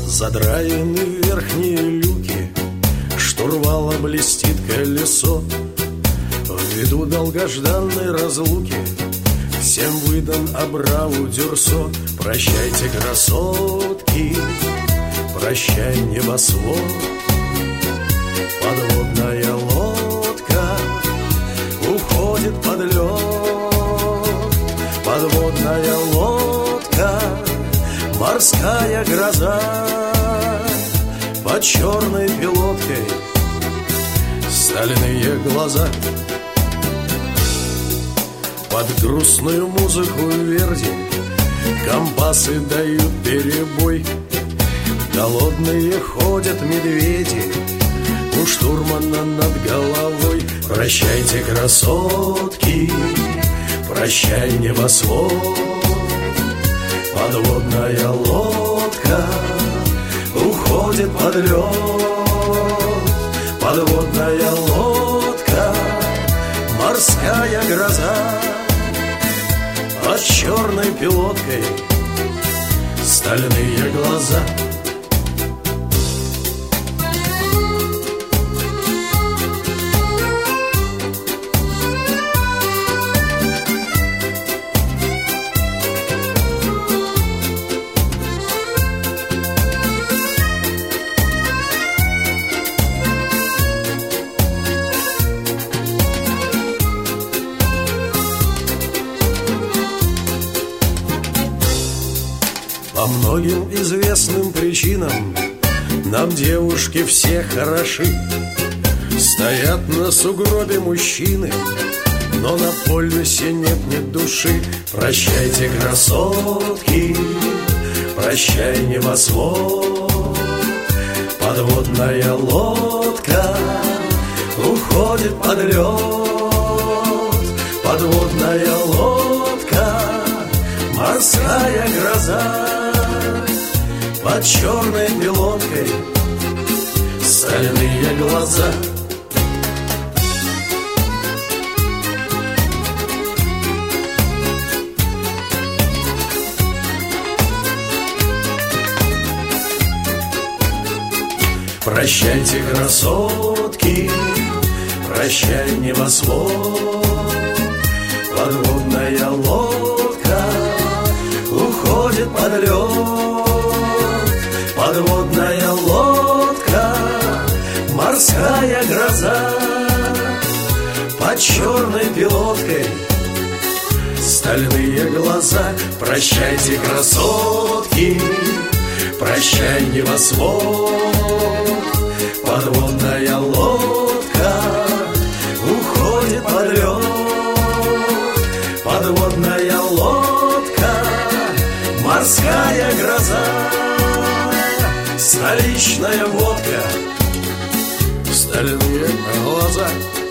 Задраены верхние люки, штурвала блестит колесо. В виду долгожданной разлуки всем выдан абраву дюрсо. Прощайте, красотки, прощай, небосвод. Подводная лодка уходит под лед. Подводная лодка, морская гроза. Под черной пилоткой стальные глаза. Под грустную музыку Верди компасы дают перебой. Голодные ходят медведи у штурмана над головой. Прощайте, красотки, прощай, небосвод. Подводная лодка уходит под лед. Подводная лодка, морская гроза. Под черной пилоткой стальные глаза. По многим известным причинам нам девушки все хороши. Стоят на сугробе мужчины, но на полюсе нет ни души. Прощайте, красотки, прощай, небосвод. Подводная лодка уходит под лед. Подводная лодка, морская гроза. Под черной пилоткой стальные глаза. Прощайте, красотки, прощай, небосвод. Подводная лодка уходит под лед. Подводная лодка, морская гроза. Под черной пилоткой стальные глаза. Прощайте, красотки, прощай, небосвод. Подводная лодка уходит под лед. Подводная лодка, морская гроза. Столичная водка, стальные глаза.